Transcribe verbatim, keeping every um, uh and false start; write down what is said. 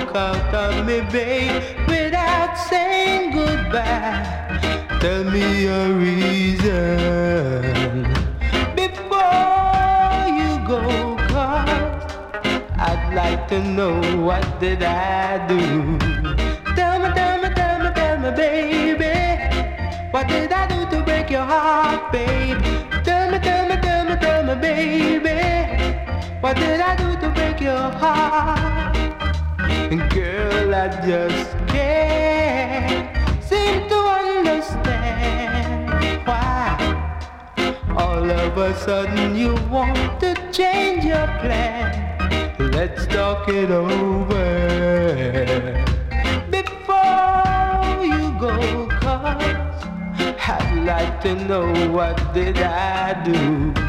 walk out on me, babe, without saying goodbye. Tell me your reason before you go, 'cause I'd like to know what did I do. Tell me, tell me, tell me, tell me, baby, what did I do to break your heart, babe? Tell me, tell me, tell me, tell me, baby, what did I do to break your heart? Girl, I just can't seem to understand why all of a sudden you want to change your plan. Let's talk it over before you go, 'cause I'd like to know what did I do.